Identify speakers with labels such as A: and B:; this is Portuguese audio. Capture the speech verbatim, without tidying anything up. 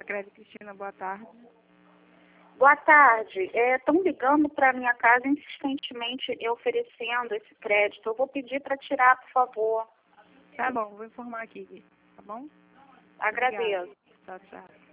A: Crédito Cristina, boa tarde.
B: Boa tarde. Estão ligando para a minha casa insistentemente eu oferecendo esse crédito. Eu vou pedir para tirar, por favor.
A: Tá bom, vou informar aqui, tá bom?
B: Agradeço.
A: Obrigada. Tchau, tchau.